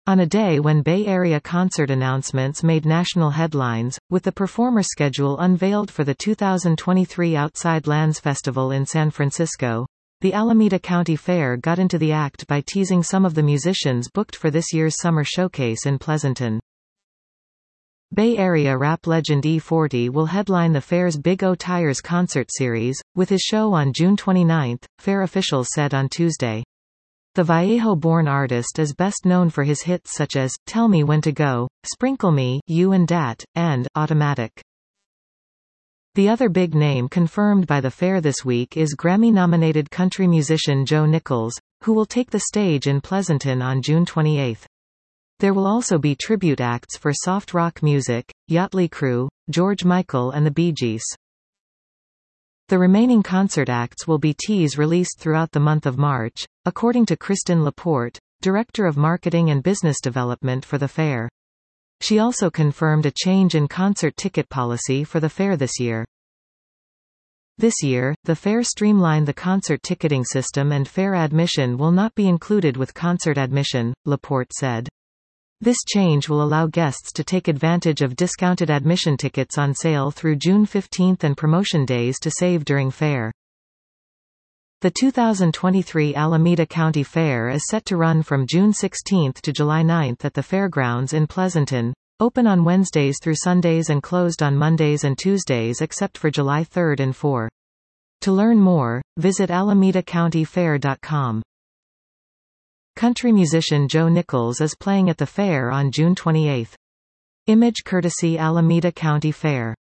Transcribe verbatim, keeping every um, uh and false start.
On a day when Bay Area concert announcements made national headlines, with the performer schedule unveiled for the two thousand twenty-three Outside Lands Festival in San Francisco, the Alameda County Fair got into the act by teasing some of the musicians booked for this year's summer showcase in Pleasanton. Bay Area rap legend E forty will headline the fair's Big O Tires concert series, with his show on June twenty-ninth, fair officials said on Tuesday. The Vallejo-born artist is best known for his hits such as, Tell Me When to Go, Sprinkle Me, You and Dat, and Automatic. The other big name confirmed by the fair this week is Grammy-nominated country musician Joe Nichols, who will take the stage in Pleasanton on June twenty-eighth. There will also be tribute acts for soft rock music, Yachtly Crew, George Michael and the Bee Gees. The remaining concert acts will be teas released throughout the month of March, according to Kristen Laporte, Director of Marketing and Business Development for the fair. She also confirmed a change in concert ticket policy for the fair this year. This year, the fair streamlined the concert ticketing system and fair admission will not be included with concert admission, Laporte said. This change will allow guests to take advantage of discounted admission tickets on sale through June fifteenth and promotion days to save during fair. The two thousand twenty-three Alameda County Fair is set to run from June sixteenth to July ninth at the fairgrounds in Pleasanton, open on Wednesdays through Sundays and closed on Mondays and Tuesdays except for July third and fourth. To learn more, visit alameda county fair dot com. Country musician Joe Nichols is playing at the fair on June twenty-eighth. Image courtesy Alameda County Fair.